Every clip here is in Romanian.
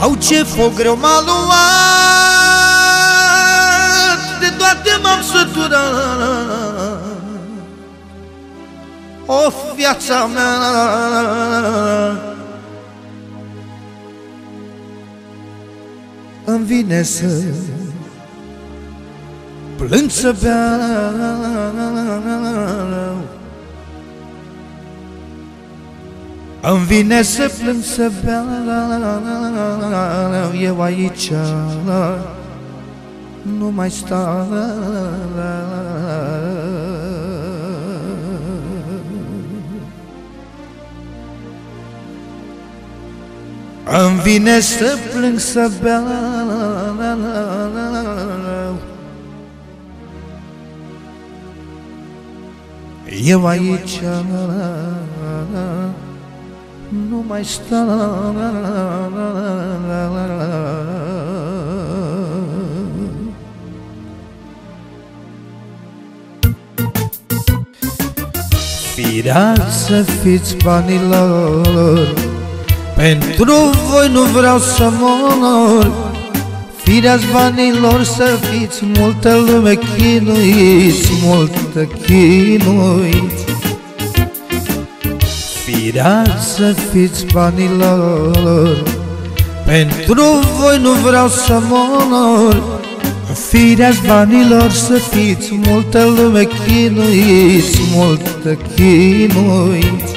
Au, ce foc greu m-a luat, de toate m-am săturat. Of, viața mea, îmi vine să plâng, să beau. Îmi vine să plâng, să beau. Eu aici nu mai stau. Îmi vine să plâng, să beau. Eu aici nu mai stau. Firați să fiți banilor, pentru voi nu vreau să mor. Fireați banilor să fiți, multă lume chinuiți, multă chinuiți. Fireați să fiți banilor, pentru voi nu vreau să mor. Fireați banilor să fiți, multă lume chinuiți, multă chinuiți.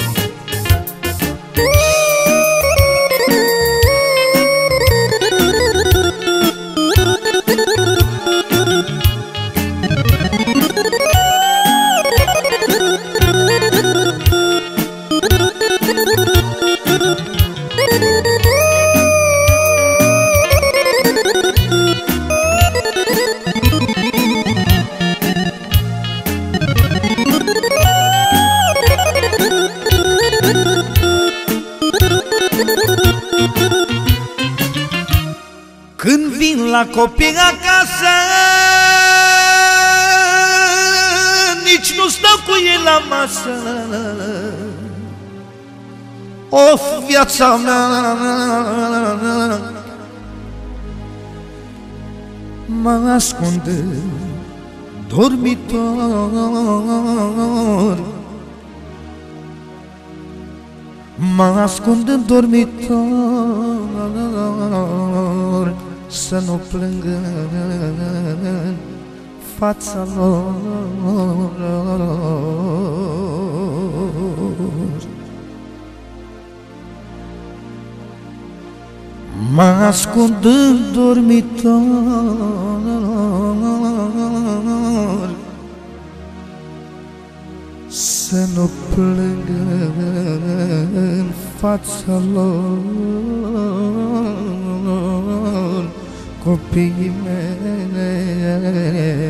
Când vin la copii acasă, nici nu stau cu ei la masă. Of, viața mea, mă ascund în dormitor. Mă ascund în dormitor, să nu plâng în fața lor. Mă ascund în dormitor, să nu plâng în fața lor, copiii mei.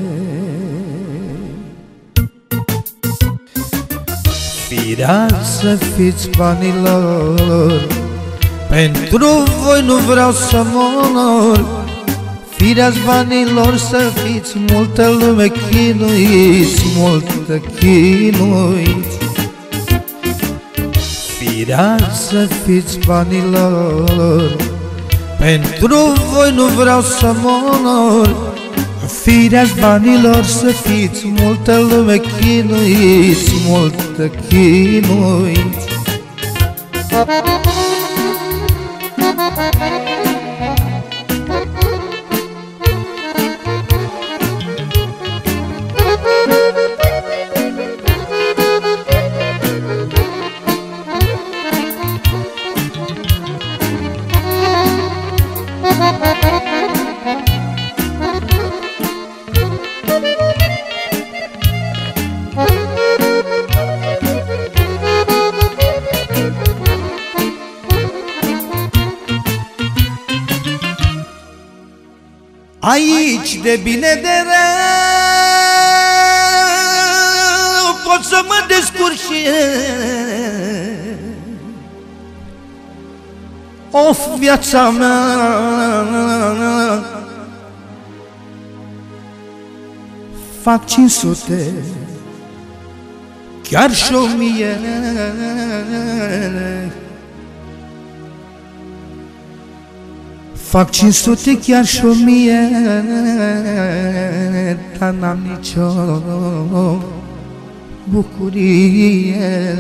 Fireați să fiți banilor, pentru voi nu vreau să mor. Fireați banilor să fiți, multă lume chinuiți, multă chinuiți. Fireați să fiți banilor, pentru voi nu vreau să mor. Fireați banilor să fiți, multă lume chinuiți, multă chinuiți. Aici de bine de rău pot să mă descurc și eu. Of, viața mea, fac 500, chiar și 1000. Fac 500, chiar și 1000, dar n-am nicio bucurie.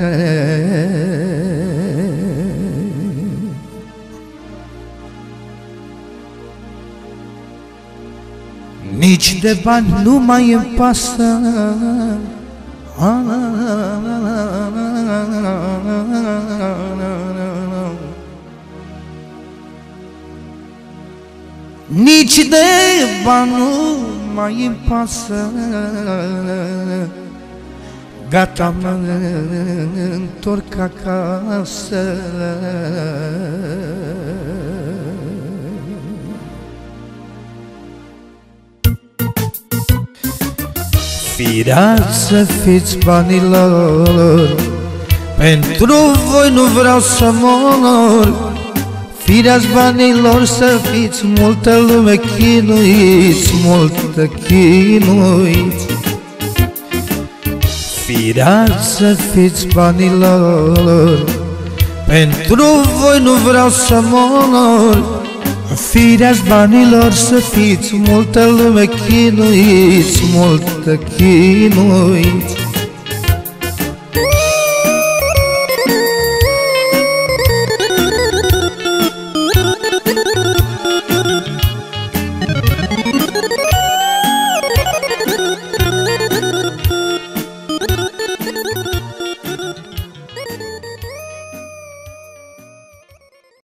Nici de bani nu mai îmi pasă, nici de bani nu mai îmi pasă. Gata, mă întorc acasă. Firea să fiți banilor, pentru voi nu vreau să mor. Firea-ți banilor să fiți, multă lume chinuiți, multă chinuiți. Firea să fiți banilor, pentru voi nu vreau să mor. Firea-ți banilor să fiți, multă lume chinuiți, multă chinuiți.